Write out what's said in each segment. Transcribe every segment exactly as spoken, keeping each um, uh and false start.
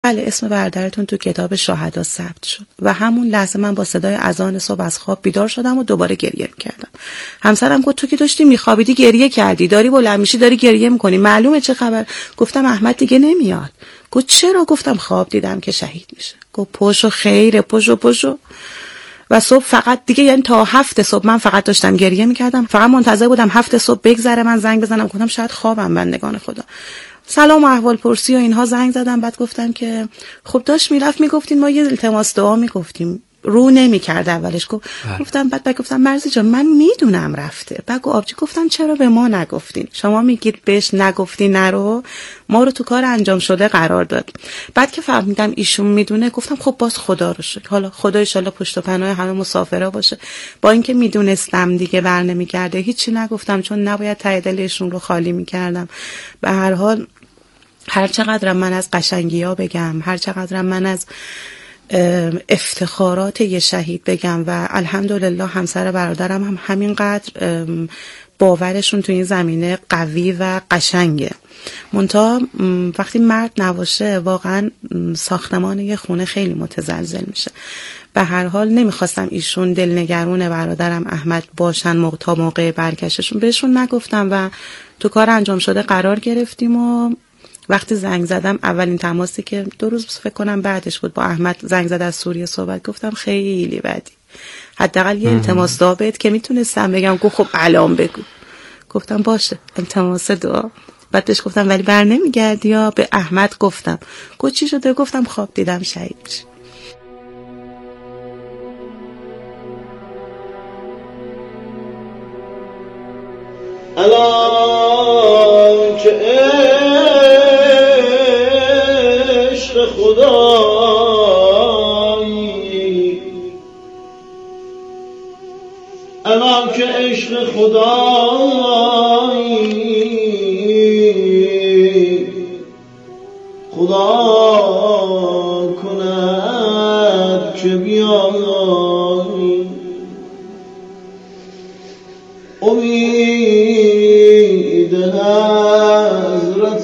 بله اسم برادرتون تو کتاب شهدا ثبت شد. و همون لحظه من با صدای اذان صبح از خواب بیدار شدم و دوباره گریه می‌کردم. همسرم گفت تو که داشتی میخوابیدی گریه کردی، داری بلند میشی داری گریه می‌کنی، معلومه چه خبر؟ گفتم احمد دیگه نمیاد. گفت چرا؟ گفتم خواب دیدم که شهید میشه. گفت پشو خیره پشو پشو. و صبح فقط دیگه یعنی تا هفت صبح من فقط داشتم گریه می‌کردم، فقط منتظر بودم هفت صبح بگذره من زنگ بزنم. گفتم شاید خوابم بندگان خدا. سلام و احوال پرسی و اینها زنگ زدم. بعد گفتم که خب داشت میرفت میگفتین ما یه التماس دعا میگفتیم، رو نمی‌کرد اولش. گفت گفتم بعد بعد گفتم مرزی جان من میدونم رفته. بعد گفت آبجی. گفتم چرا به ما نگفتین؟ شما میگید بهش نگفتی نرو، ما رو تو کار انجام شده قرار داد. بعد که فهمیدم ایشون میدونه گفتم خب باز خدا رو شکر، حالا خدا ان شاءالله پشت و پناه همه مسافرا باشه. با اینکه میدونستم دیگه بر نمیگرده هیچی نگفتم، چون نباید ته دلشون رو خالی میکردم. به هر حال هر چقدرم من از قشنگی‌ها بگم، هر چقدرم من از افتخارات یه شهید بگم و الحمدلله همسر برادرم هم همینقدر باورشون تو این زمینه قوی و قشنگه. منتها وقتی مرد نباشه واقعا ساختمان یه خونه خیلی متزلزل میشه. به هر حال نمیخواستم ایشون دلنگرون برادرم احمد باشن تا موقع برگشتشون. بهشون نگفتم و تو کار انجام شده قرار گرفتیم و وقتی زنگ زدم اولین تماسی که دو روز فکر کنم بعدش بود با احمد زنگ زد از سوریه صحبت، گفتم خیلی بدی، حداقل یه التماس دعا بهت که میتونستم بگم. گفت خب الان بگو. گفتم باشه التماس دعا. بعد بهش گفتم ولی بر نمیگردی یا؟ به احمد گفتم. گفت چی شده؟ گفتم خواب دیدم شهید میشه. الان که عشق خدایی، الان که عشق خدایی، خدا کند که بیایی، امید حضرت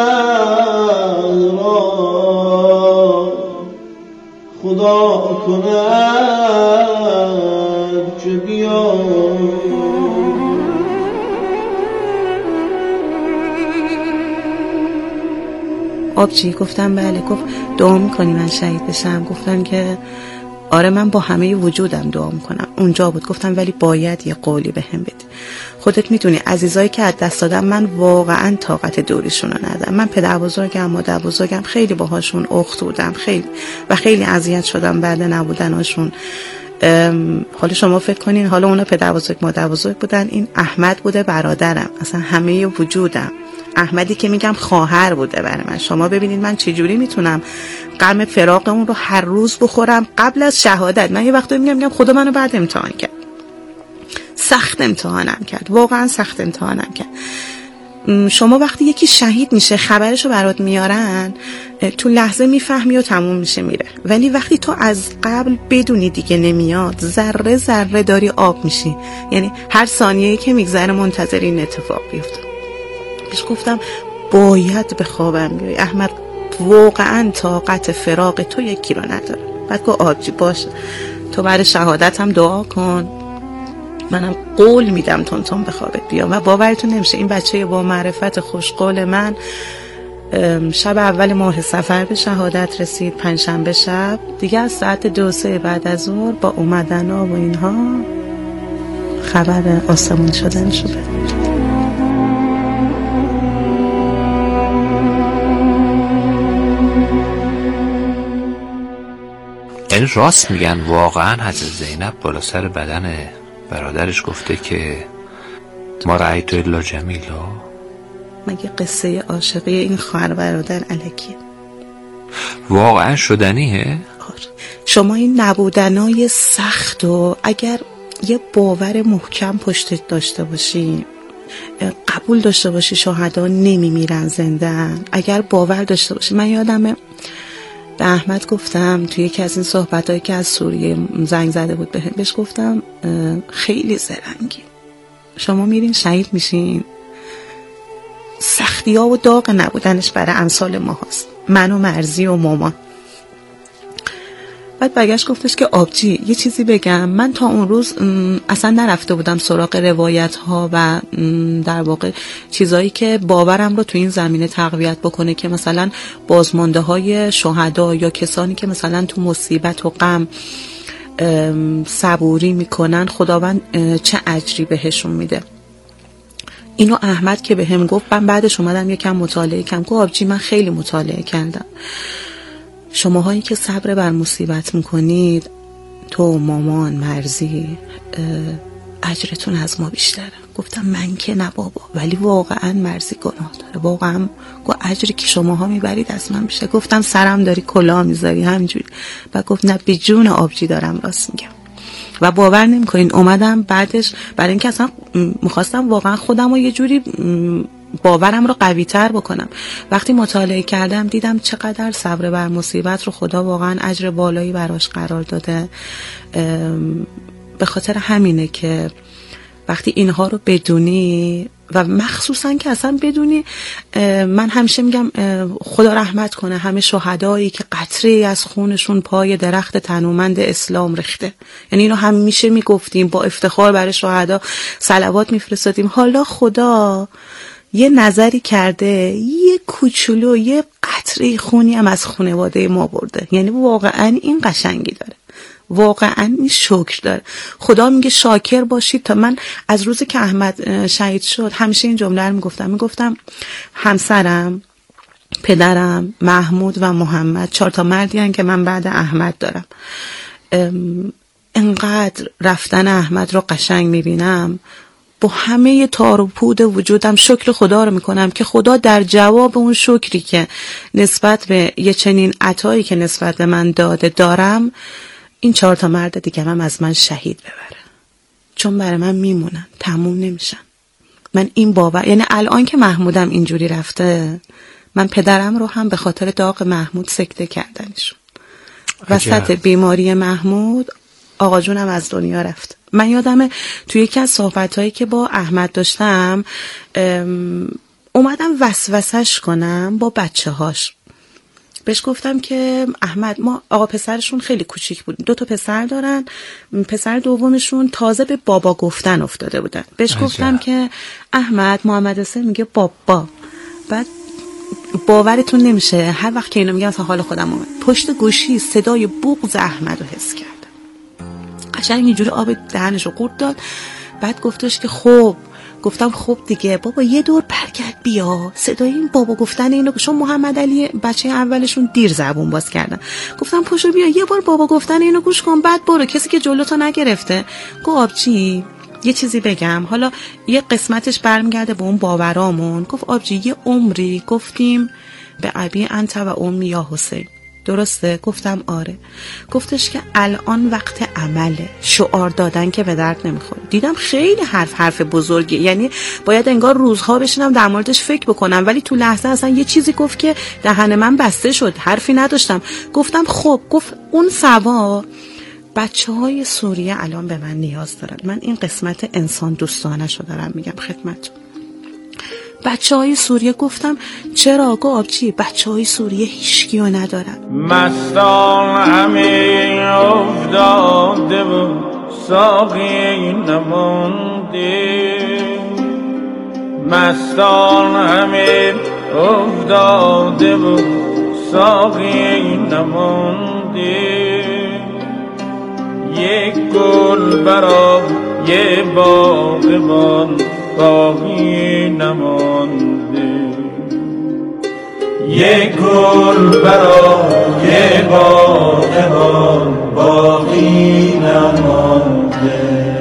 زهرا، خدا کند که بیایی. آبجی گفتم بله. گفت دعا میکنی من شهید بشم؟ گفتن که آره من با همه وجودم دعا میکنم. اونجا بود. گفتم ولی باید یه قولی به هم بدی. خودت میدونی عزیزایی که از دست دادم من واقعا طاقت دوریشون رو ندارم. من پدر بزرگم مادر بزرگم خیلی باهاشون اخت بودم خیلی و خیلی اذیت شدم بعد نبودناشون. حالا شما فکر کنین حالا اونا پدر بزرگ مادر بزرگ بودن، این احمد بوده برادرم، اصلا همه وجودم. احمدی که میگم خواهر بوده برای من. شما ببینید من چه جوری میتونم غم فراق اون رو هر روز بخورم قبل از شهادت. من یه وقتی میگم میگم خدا منو بعد امتحان کرد، سخت امتحانم کرد، واقعا سخت امتحانم کرد. شما وقتی یکی شهید میشه خبرشو برات میارن تو لحظه میفهمی و تموم میشه میره، ولی وقتی تو از قبل بدونی دیگه نمیاد ذره ذره داری آب میشی. یعنی هر ثانیه‌ای که میگذره منتظر این اتفاق بیفته. پیش گفتم باید به خوابم بیای احمد، واقعا طاقت فراق تو یکی رو نداره. بعد گفت آبجی باشه تو برای شهادت هم دعا کن، منم قول میدم تون تون به خوابت بیام. و باورتون نمیشه این بچه با معرفت خوشقول من شب اول ماه صفر به شهادت رسید، پنجشنبه شب دیگه از ساعت دو سه بعد از ظهر با اومدن و اینها خبر آسمون شدن شده. یعنی راست میگن واقعا حضرت زینب بالا سر بدن برادرش گفته که ما رأیت الا جمیلا؟ مگه قصه عاشقی این خواهر برادر الکیه؟ واقعا شدنیه؟ آره. شما این نبودنای سخت و اگر یه باور محکم پشتت داشته باشی، قبول داشته باشی شهدا نمیمیرن زنده‌ان، اگر باور داشته باشی. من یادمه به احمد گفتم توی یکی از این صحبتایی که از سوریه زنگ زده بود بهم، بهش گفتم خیلی زرنگی، شما میرین شهید میشین، سختی ها و داغ نبودنش برای امثال ما هست، من و مرزی و مامان. بعد برگشت گفتش که آبجی یه چیزی بگم، من تا اون روز اصلا نرفته بودم سراغ روایت ها و در واقع چیزایی که باورم رو تو این زمینه تقویت بکنه که مثلا بازمانده های شهدا یا کسانی که مثلا تو مصیبت و غم صبوری میکنن خداوند چه اجری بهشون میده. اینو احمد که به هم گفت، من بعدش اومدم یکم مطالعه کردم. گفت آبجی من خیلی مطالعه کردم، شماهایی که صبر بر مصیبت میکنید، تو مامان مرزی، اجرتون از ما بیشتره. گفتم من که نه بابا، ولی واقعا مرزی گناه داره، واقعا گفت اجری که شماها میبرید از من بیشتره. گفتم سرم داری کلاه میذاری همینجوری. و گفت نه به جون آبجی دارم راست میگم. و باور نمیکنین اومدم بعدش برای اینکه اصلا میخواستم واقعا خودم رو یه جوری باورم رو قوی تر بکنم، وقتی مطالعه کردم دیدم چقدر صبر بر مصیبت رو خدا واقعا اجر بالایی براش قرار داده. به خاطر همینه که وقتی اینها رو بدونی و مخصوصا که اصلا بدونی، من همیشه میگم خدا رحمت کنه همه شهدایی که قطره‌ای از خونشون پای درخت تنومند اسلام ریخته. یعنی اینو همیشه میگفتیم، با افتخار برای شهدا صلوات میفرستادیم. حالا خدا یه نظری کرده، یه کوچولو یه قطره خونی هم از خانواده ما برده. یعنی واقعا این قشنگی داره، واقعا این شکر داره. خدا میگه شاکر باشید. تا من از روزی که احمد شهید شد همیشه این جمله رو میگفتم میگفتم همسرم، پدرم، محمود و محمد، چهار تا مردی هستن که من بعد احمد دارم. انقدر رفتن احمد رو قشنگ میبینم، با همه تار و پود وجودم شکر خدا رو میکنم که خدا در جواب اون شکری که نسبت به یه چنین عطایی که نسبت به من داده دارم، این چهار تا مرد دیگه هم از من شهید ببره، چون برای من میمونن، تموم نمیشن. من این باور، یعنی الان که محمودم اینجوری رفته، من پدرم رو هم به خاطر داغ محمود سکته کردنشون. وسط بیماری محمود آقا جونم از دنیا رفت. من یادمه توی یکی از صحبتایی که با احمد داشتم اومدم وسوسش کنم با بچه هاش. بهش گفتم که احمد، ما آقا پسرشون خیلی کوچیک بود، دو تا پسر دارن، پسر دومشون تازه به بابا گفتن افتاده بودن. بهش عجب. گفتم که احمد، محمد حسین میگه بابا. بعد باورتون نمیشه هر وقت که اینو میگم اصلا حال خودم اومد، پشت گوشی صدای بغض احمد رو حس کردم. قشنگ اینجوری آب دهنشو قورت داد. بعد گفتش که خب، گفتم خب دیگه بابا یه دور برگرد بیا، صدای این بابا گفتن اینو، چون محمد علی بچه اولشون دیر زبون باز کردن. گفتم پاشو بیا یه بار بابا گفتن اینو گوش کن، بعد برو، کسی که جلوتو نگرفته. گفت آبجی یه چیزی بگم، حالا یه قسمتش برمیگرده به اون باورامون. گفت آبجی یه عمری گفتیم به ابی انت و امی یا حسین، درسته؟ گفتم آره. گفتش که الان وقت عمله، شعار دادن که به درد نمیخوره. دیدم خیلی حرف حرف بزرگی، یعنی باید انگار روزها بشینم در موردش فکر بکنم، ولی تو لحظه اصلا یه چیزی گفت که دهن من بسته شد، حرفی نداشتم. گفتم خب، گفت اون سوا بچه های سوریه الان به من نیاز دارن. من این قسمت انسان دوستانه شو دارم میگم خدمتتون. بچه های سوریه. گفتم چرا؟ گو آبجی بچه های سوریه هیچکیو ندارن. مستان همه افتاده و ساقی نمانده، مستان همه افتاده و ساقی نمانده، یک گل برای باغبان باقی نمانده، یک گل برای باغبان باقی نمانده.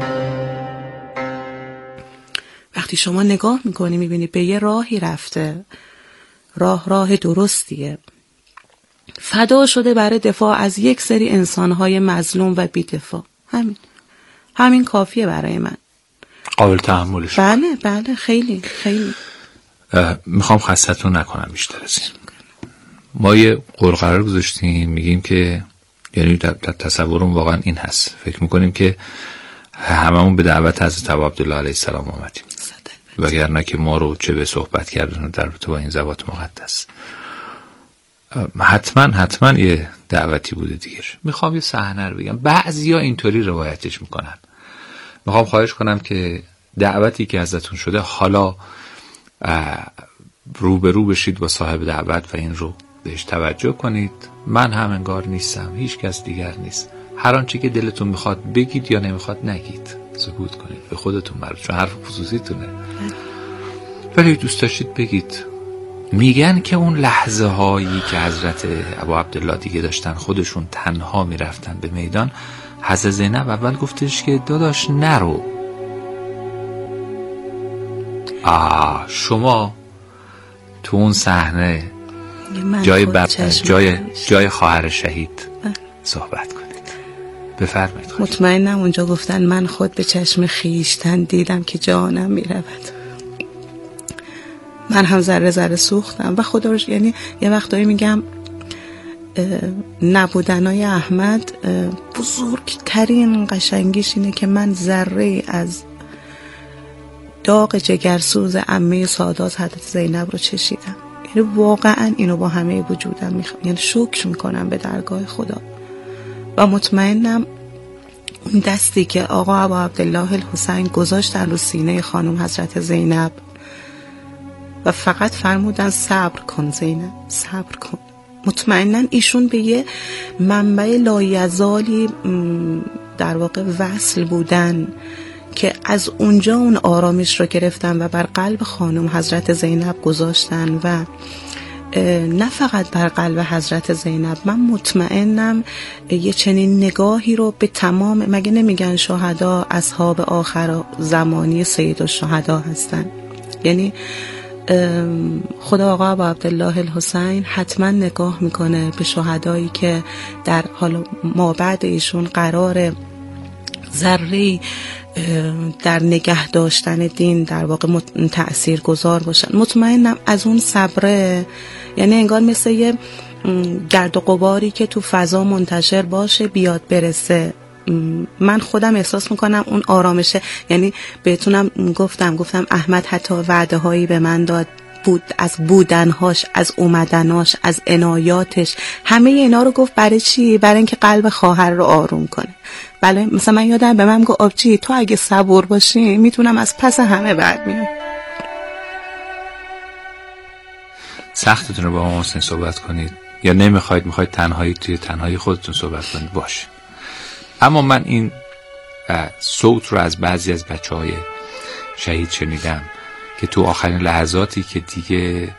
وقتی شما نگاه میکنی میبینی به یه راهی رفته، راه راه درستیه، فدا شده برای دفاع از یک سری انسانهای مظلوم و بی‌دفاع. همین همین کافیه برای من، قابل تحملش. بله بله خیلی خیلی. میخوام خستتون نکنم بیشتر از این. ما یه قرقرار گذاشتیم میگیم که، یعنی در تصورم واقعا این هست، فکر میکنیم که هممون به دعوت حضرت ابا عبدالله علیه السلام آمدیم، وگرنه که ما رو چه به صحبت کردن در رابطه با این ذوات مقدس. حتما حتما یه دعوتی بوده دیگه. میخوام یه صحنه رو بگم. بعضیا اینطوری روایتش میکنن. میخوام خواهش کنم که دعوتی که ازتون شده حالا رو به رو بشید با صاحب دعوت و این رو بهش توجه کنید. من هم انگار نیستم، هیچ کس دیگر نیست. هر آنچه که دلتون میخواد بگید یا نمیخواد نگید، سکوت کنید، به خودتون مربوط، چون حرف خصوصیتونه. ولی دوست داشتید بگید. میگن که اون لحظه هایی که حضرت ابا عبدالله دیگه داشتن خودشون تنها میرفتن به میدان، حضرت زینب اول گفتش که داداش نرو. آه شما تو اون صحنه جای بب... جای جای خواهر شهید صحبت کنید. بفرمایید. مطمئنم اونجا گفتن من خود به چشم خیشتن دیدم که جانم میرود. من هم ذره ذره سوختم و خدا رو، یعنی یه وقتایی میگم نبودنای احمد بزرگترین قشنگیش اینه که من ذره از داغ جگرسوز عمه سادات حضرت زینب رو چشیدم. یعنی واقعا اینو با همه وجودم میخوام، یعنی شکر میکنم به درگاه خدا و مطمئنم اون دستی که آقا ابا عبدالله الحسین گذاشتن رو سینه خانم حضرت زینب و فقط فرمودن صبر کن زینب، صبر کن. مطمئناً ایشون به یه منبع لایزالی در واقع وصل بودن که از اونجا اون آرامش رو گرفتن و بر قلب خانم حضرت زینب گذاشتن و نه فقط بر قلب حضرت زینب. من مطمئنم یه چنین نگاهی رو به تمام، مگه نمیگن شهدا اصحاب آخر زمانی سید الشهدا هستن؟ یعنی خدا آقا ابا عبدالله الحسین حتما نگاه میکنه به شهدایی که در حال ما بعد ایشون قرار ذره در نگه داشتن دین در واقع تأثیر گذار باشن. مطمئنم از اون صبره، یعنی انگار مثل یه گرد و غباری که تو فضا منتشر باشه بیاد برسه. من خودم احساس میکنم اون آرامشه. یعنی بهتونم گفتم گفتم احمد حتی وعده هایی به من داد بود، از بودنهاش، از اومدناش، از عنایاتش، همه اینا رو گفت. برای چی؟ برای اینکه قلب خواهر رو آروم کنه. بله مثلا من یادم به من گفت آبجی تو اگه صبور باشی میتونم از پس همه برمیام. سختتون رو با ما محسن صحبت کنید یا نمیخواید، میخواید تنهایی توی تنهایی خودتون صحبت کنید، باشه. اما من این صوت رو از بعضی از بچه های شهید شنیدم که تو آخرین لحظاتی که دیگه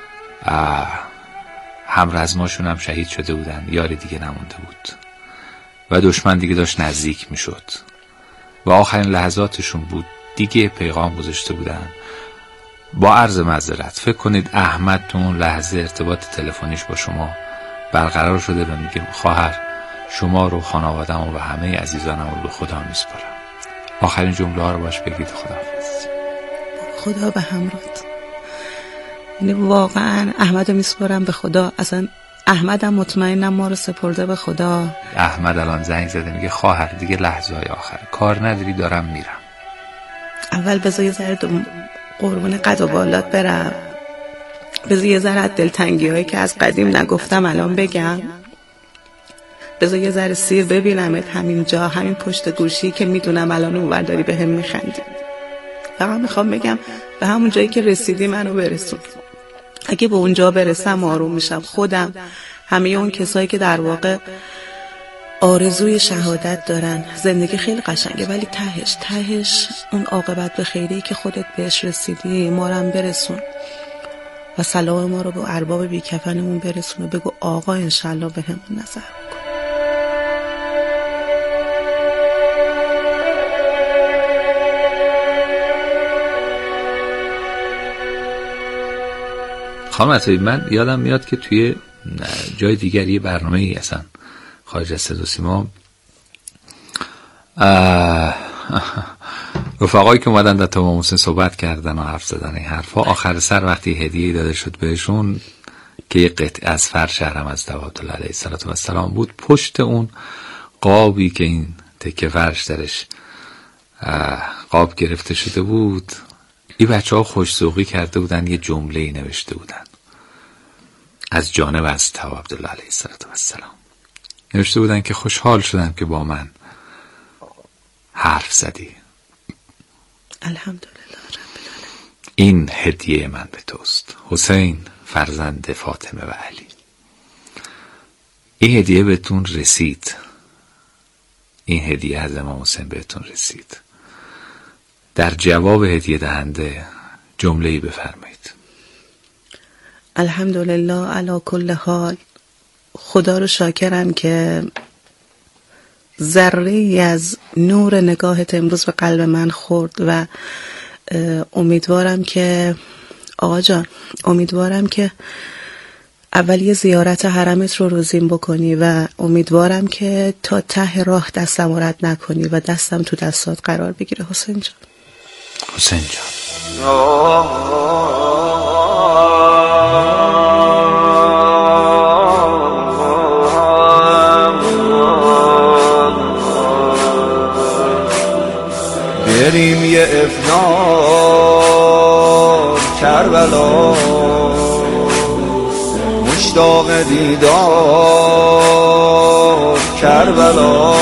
همرزماشون هم شهید شده بودن، یار دیگه نمونده بود و دشمن دیگه داشت نزدیک می شد و آخرین لحظاتشون بود، دیگه پیغام گذاشته بودن. با عرض معذرت فکر کنید احمد تو اون لحظه ارتباط تلفنیش با شما برقرار شده و میگه خواهر شما رو، خانواده‌مو و همه عزیزانم رو به خدا میسپارم. آخرین جمله ها رو باش بگید خداحافظ. خدا به همراهت. یعنی واقعا احمد رو میسپارم به خدا. اصلا احمدم مطمئنم ما رو سپرده به خدا. احمد الان زنگ زده میگه خواهر دیگه لحظه های آخر، کار نداری دارم میرم. اول بذار یه ذره قربون قد و بالات برم، بذار یه ذره دلتنگی هایی که از قدیم نگفتم الان بگم، بذار یه ذره سیر ببینمت همین جا، همین پشت گوشی که میدونم الان اونور داری به هم میخندی. فقط میخوام بگم به همون جایی که رسیدی منو برسون. اگه به اونجا برسم آروم میشم. خودم، همه اون کسایی که در واقع آرزوی شهادت دارن. زندگی خیلی قشنگه ولی تهش تهش اون عاقبت به خیری که خودت بهش رسیدی ما رو هم برسون و سلام ما رو به ارباب بیکفنمون برسون و بگو آقا انشالله به همون نظر بکن. خانم عطایی، من یادم میاد که توی جای دیگر یه برنامه ای اصلا خارج از صدا و سیما رفقایی که اومدن در تمام محسن صحبت کردن و حرف زدن این حرفا، آخر سر وقتی هدیه داده شد بهشون که یه قطعه از فرش حرم از عبدالله علیه السلام بود، پشت اون قابی که این تکه فرش درش قاب گرفته شده بود، این بچه ها خوش‌ذوقی کرده بودن، یه جمله ای نوشته بودن. از جانب از تا عبدالله علیه السلام نوشته بودن که خوشحال شدم که با من حرف زدی. الحمدلله رب العالمین. این هدیه من به توست حسین فرزند فاطمه و علی. این هدیه بهتون رسید، این هدیه از امام حسین بهتون رسید. در جواب هدیه دهنده جمله‌ای بفرمایید. الحمدلله علی کل حال. خدا رو شاکرم که ذره‌ای از نور نگاهت امروز به قلب من خورد و امیدوارم که آقا جان امیدوارم که اول یه زیارت حرمت رو روزیم بکنی و امیدوارم که تا ته راه دستم رد نکنی و دستم تو دستات قرار بگیره. حسین جان حسین جان بریم یه افنار کربلا، مشتاق دیدار کربلا،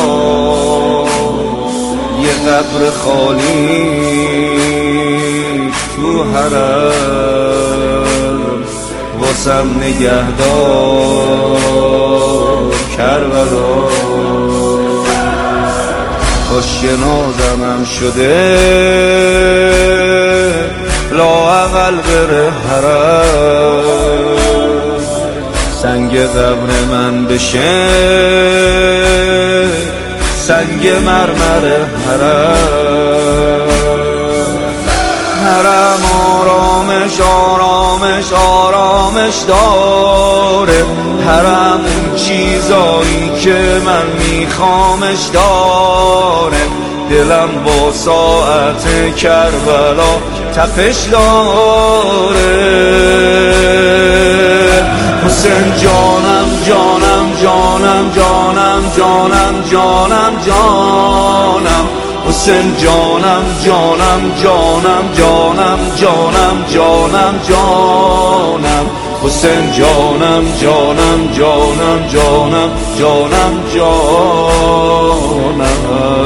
یه قبر خالی تو حرم واسم نگهدار کربلا. آشنازمم شده لااقل بره حرم، سنگ قبر من بشه سنگ مرمر حرم. حرم آرامش آرامش آرامش داره، حرم اون چیزایی که من میخوامش داره. دلم با ساعت کربلا تپش داره. حسین جانم جانم جانم جانم جانم جانم جانم، حسین جانم جانم جانم جانم جانم جانم جانم، حسین جانم جانم جانم جانم جانم جانم.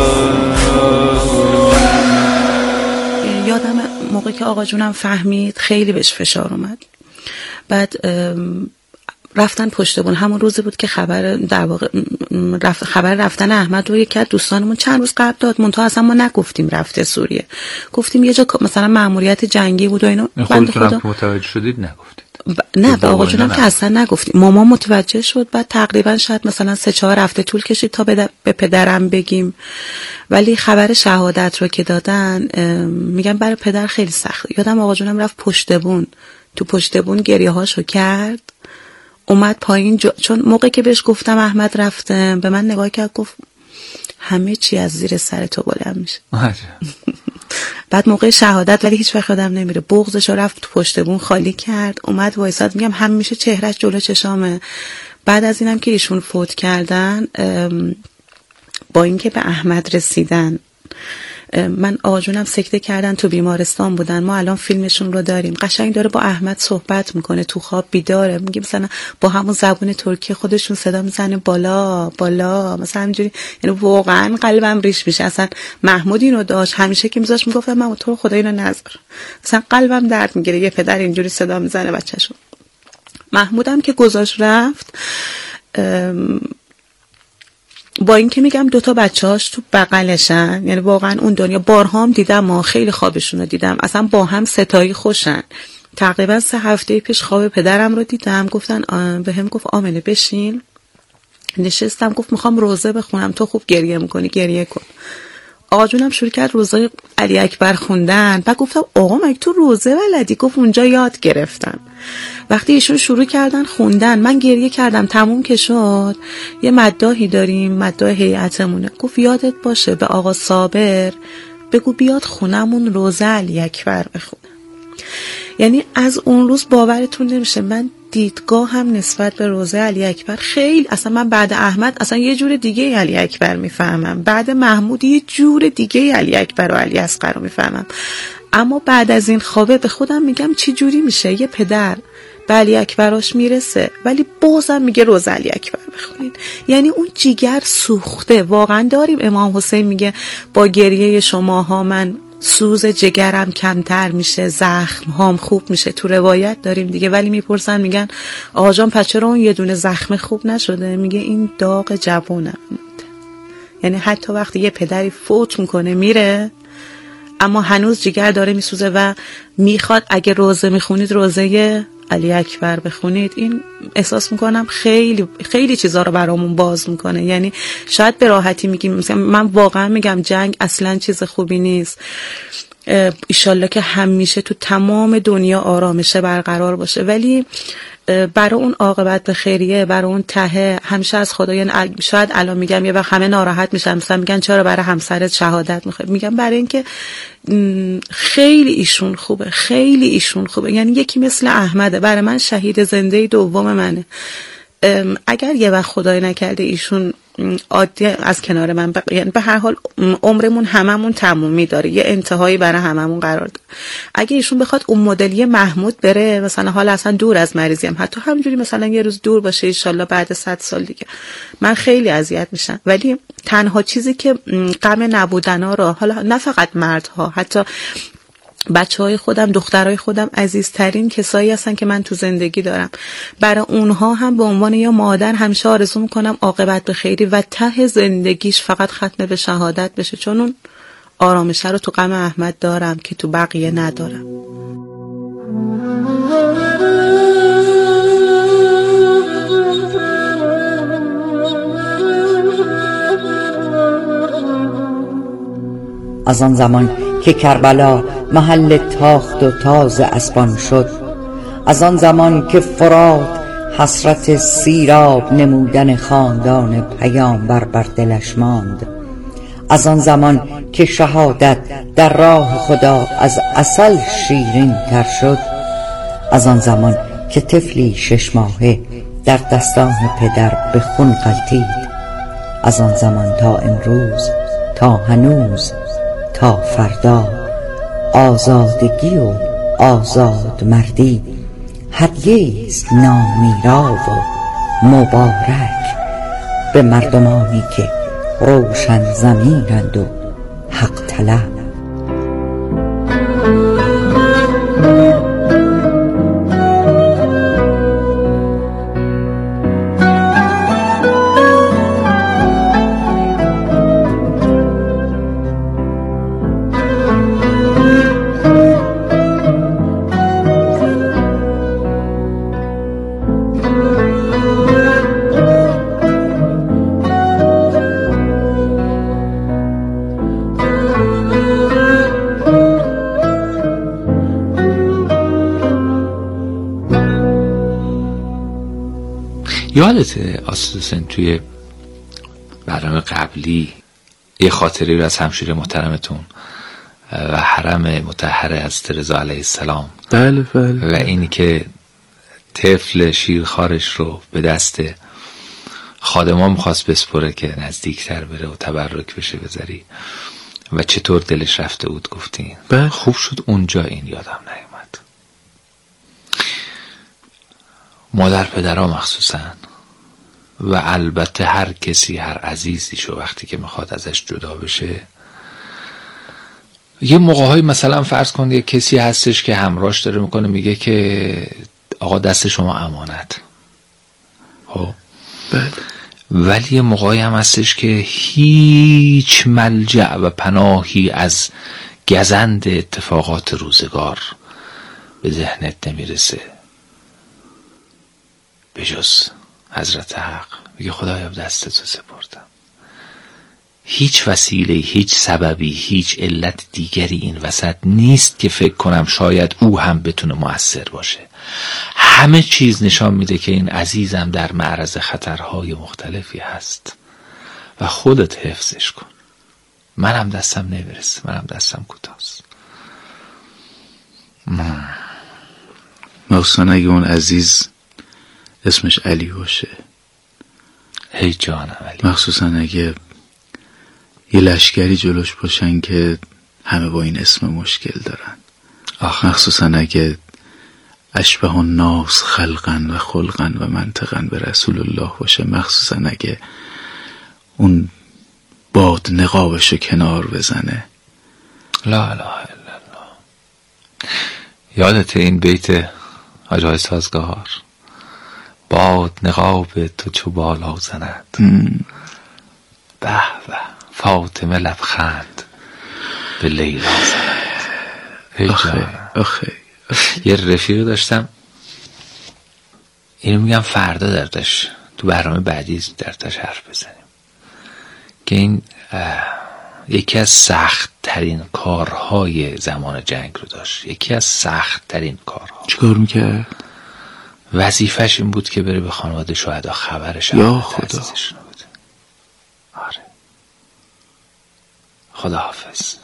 یادم موقعی که آقا جونم فهمید خیلی بهش فشار اومد. بعد رفتن پشت بون، همون روزی بود که خبر در واقع رفت خبر رفتن احمد رو یکی از دوستانمون چند روز قبل داد. منتها اصلا ما نگفتیم رفته سوریه، گفتیم یه جا مثلا مأموریت جنگی بود و اینا. بنده خدا متوجه شدید نگفتید؟ ب... نه به آقا جونم که اصلا نگفتیم. ماما متوجه شد، بعد تقریبا شاید مثلا سه چهار هفته طول کشید تا به, د... به پدرم بگیم. ولی خبر شهادت رو که دادن میگم برای پدر خیلی سخت. یادم آقا جونم رفت پشت بون، تو پشت بون گریه هاشو کرد، اومد پایین جا... چون موقعی که بهش گفتم احمد رفتم به من نگاه کرد گفت همه چی از زیر سر تو بلند میشه. بعد موقع شهادت ولی هیچ وقت یادم نمیره بغضش رو رفت تو پشت بون خالی کرد، اومد وایساد. میگم هم میشه چهرهش جلو چشامه. بعد از اینم که ایشون فوت کردن، با اینکه به احمد رسیدن، من آقا جونم سکته کردن تو بیمارستان بودن، ما الان فیلمشون رو داریم، قشنگ داره با احمد صحبت میکنه، تو خواب بیداره، میگه مثلا با همون زبون ترکی خودشون صدا میزنه بالا بالا مثلا همینجوری. یعنی واقعا قلبم ریش میشه. اصلا محمود اینو داشت، همیشه که میذاش میگفت من تو رو خدا اینو نذار، مثلا قلبم درد میگیره یه پدر اینجوری صدا میزنه بچه‌شو. محمودم که گذاشت رفت، با این که میگم دوتا بچه‌هاش تو بغلشن، یعنی واقعا اون دنیا بارها هم دیدم، ما خیلی خوابشون رو دیدم، اصلا با هم ستایی خوشن. تقریبا سه هفته پیش خواب پدرم رو دیدم، گفتن به هم گفت آمنه بشین. نشستم گفت میخوام روزه بخونم، تو خوب گریه میکنی گریه کن. آقا جونم شروع کرد روزه علی اکبر خوندن. بعد گفتم آقا مگه تو روزه بلدی؟ گفت اونجا یاد گرفتم. وقتی ایشون شروع کردن خوندن من گریه کردم. تموم که شد یه مداحی داریم، مداح هیئتمونه، گفت یادت باشه به آقا صابر بگو بیاد خونمون روزه علی اکبر بخونه. یعنی از اون روز باورتون نمیشه من دیدگاه هم نسبت به روزه علی اکبر خیلی، اصلا من بعد احمد اصلا یه جور دیگه علی اکبر میفهمم، بعد محمود یه جور دیگه علی اکبر و علی اصغر رو میفهمم. اما بعد از این خوابه به خودم میگم چی جوری میشه یه پدر به علی اکبراش میرسه ولی بازم میگه روز علی اکبر بخونین. یعنی اون جیگر سوخته. واقعا داریم امام حسین میگه با گریه شماها من سوز جگرم کمتر میشه، زخم هام خوب میشه. تو روایت داریم دیگه. ولی میپرسن میگن آقا جان پس چرا اون یه دونه زخم خوب نشده؟ میگه این داغ جوونم مونده. یعنی حتی وقتی یه پدری فوت میکنه میره اما هنوز جگر داره میسوزه و میخواد اگه روزه میخونید روزه علی اکبر بخونید. این احساس میکنم خیلی خیلی چیزا رو برامون باز میکنه. یعنی شاید به راحتی میگیم، مثلا من واقعا میگم جنگ اصلا چیز خوبی نیست، ایشالله که همیشه تو تمام دنیا آرامش برقرار باشه، ولی برای اون عاقبت به خیریه، برای اون ته همیشه از خدا. یعنی شاید الان میگم یه وقت همه ناراحت میشن، مثلا میگن چرا برای همسرت شهادت میخوای؟ میگم برای اینکه خیلی ایشون خوبه، خیلی ایشون خوبه. یعنی یکی مثل احمده برای من شهید زنده دوم منه. اگر یه وقت خدای نکرده ایشون عادی از کنار من ب... یعنی به هر حال عمرمون هممون تمومی داره، یه انتهایی برای هممون قرار داره. اگه ایشون بخواد اون مدلی محمود بره مثلا، حالا اصلا دور از مریضی هم، حتی همینجوری مثلا یه روز دور باشه ان بعد صد سال دیگه، من خیلی اذیت میشم. ولی تنها چیزی که غم نبودنا رو، حالا نه فقط مردها، حتی بچه های خودم، دخترای خودم عزیزترین کسایی هستن که من تو زندگی دارم. برای اونها هم به عنوان یا مادر همیشه آرزو میکنم عاقبت به خیری و ته زندگیش فقط ختم به شهادت بشه، چون اون آرامشه رو تو غم احمد دارم که تو بقیه ندارم. از آن زمان که کربلا محل تاخت و تاز اسبان شد، از آن زمان که فرات حسرت سیراب نمودن خاندان پیامبر بر دلش ماند، از آن زمان که شهادت در راه خدا از عسل شیرین تر شد، از آن زمان که طفلی شش ماهه در دستان پدر به خون غلتید، از آن زمان تا امروز، تا هنوز، تا فردا، آزادگی و آزاد مردی هدیه است نامیرا و مبارک به مردمانی که روشن ضمیرند و حق طلب. یادته آسوسن توی برنامه قبلی یه خاطری رو از همشیر محترمتون و حرم مطهر حضرت رضا علیه السلام، بله بله، و اینی که طفل شیرخوارش رو به دست خادمان میخواست بسپره که نزدیکتر بره و تبرک بشه بذاری و چطور دلش رفته بود گفتین؟ بله. خوب شد اونجا این یادم نیومد. مادر پدرها مخصوصا و البته هر کسی، هر عزیزیشو وقتی که میخواد ازش جدا بشه، یه موقع‌های مثلا فرض کن یه کسی هستش که همراهش داره میکنه میگه که آقا دست شما امانت، خب بله، ولی یه موقعی هم هستش که هیچ ملجأ و پناهی از گزند اتفاقات روزگار به ذهنت نمیرسه به جز حضرت حق. میگه خدایا دستت رو سپردم، هیچ وسیله، هیچ سببی، هیچ علت دیگری این وسط نیست که فکر کنم شاید او هم بتونه مؤثر باشه. همه چیز نشان میده که این عزیزم در معرض خطرهای مختلفی هست و خودت حفظش کن. منم دستم نمیرسه، منم دستم کوتاست. مخصوصا اگه اون عزیز اسمش علی باشه. هی جانم علی. مخصوصا اگه یه لشکری جلوش باشن که همه با این اسم مشکل دارن. آخه. مخصوصا اگه اشبه الناس خلقا و خلقا و منطقا به رسول الله باشه، مخصوصا اگه اون باد نقابشو کنار بزنه. لا اله الا الله. یادت این بیت آجای سازگار؟ باد نقاب تو چو بالا زند، به به فاطمه لبخند به لیلا زند. آخه آخه یه رفیق داشتم، اینو میگم فردا دردش تو برنامه بعدی دردش حرف بزنیم، که این یکی از سخت ترین کارهای زمان جنگ رو داشت. یکی از سخت ترین کارها. چیکار میکرد؟ وظیفش این بود که بره به خانواده شهدا خبرش یا خدا. آره. خدا حافظ.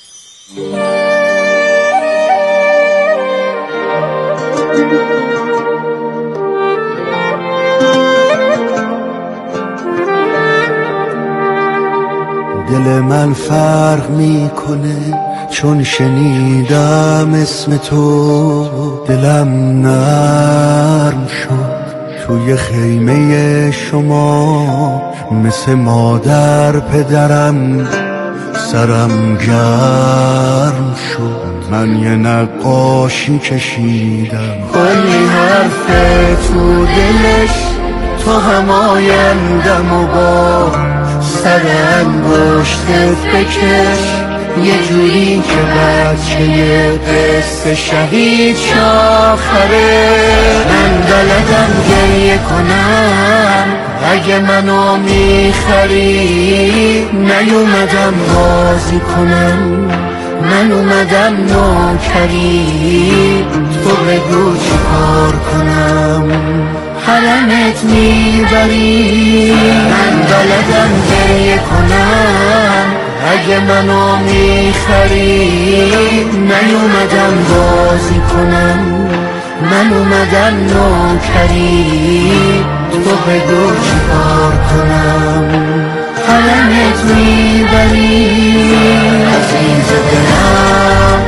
دل من فرق میکنه چون شنیدم اسم تو، دلم نرم شد توی خیمه شما، مثل مادر پدرم سرم گرم شد. من یه نقاشی کشیدم کلی حرف تو دلش، تو هم آیندم و با سر انگشتت بکش، یه جوری که بچه قصه شهید شاخره. من بلدم گریه کنم اگه منو میخری، نیومدم بازی کنم، من اومدم نوکری. تو بگو چی کار کنم، حرمت میبری. من بلدم گریه کنم اگه منو میخری، نیومدم بازی کنم، من اومدم نوکری. تو بگو چی کار کنم، حرمت میبری. عزیز دلم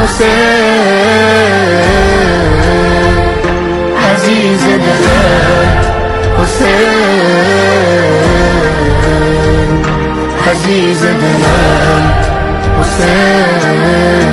حسین، عزیز دلم حسین، عزیز دلم حسین.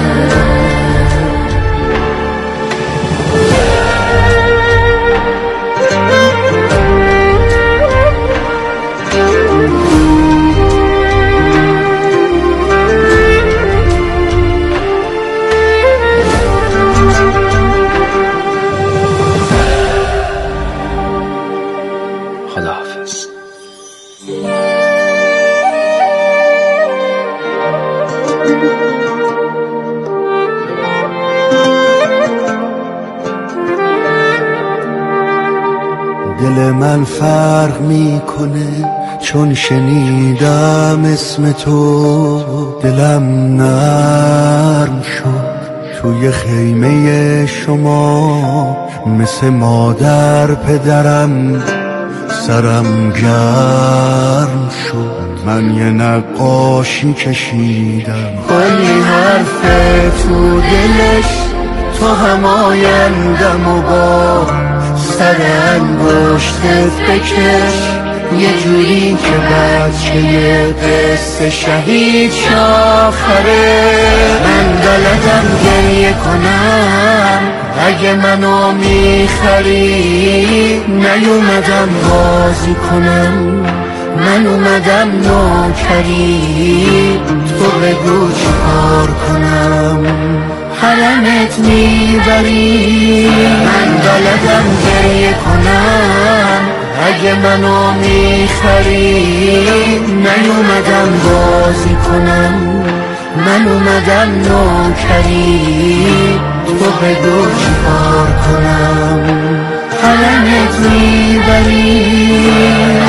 دل من فرق میکنه چون شنیدم اسم تو، دلم نرم شد توی خیمه شما، مثل مادر پدرم سرم گرم شد. من یه نقاشی کشیدم کلی حرف تو دلش، تو هم آیندم و با سر انگشتت بکش، یه جوری که بچه قصه شهید شاخره. من بلدم گریه کنم اگه منو میخری، نیومدم بازی کنم، من اومدم نوکری. تو بگو چی کار کنم، حرمت میبری. من بلدم گریه کنم اگه منو میخری، نیومدم بازی کنم، من اومدم نوکری. تو بگو چی کار کنم، حرمت میبری.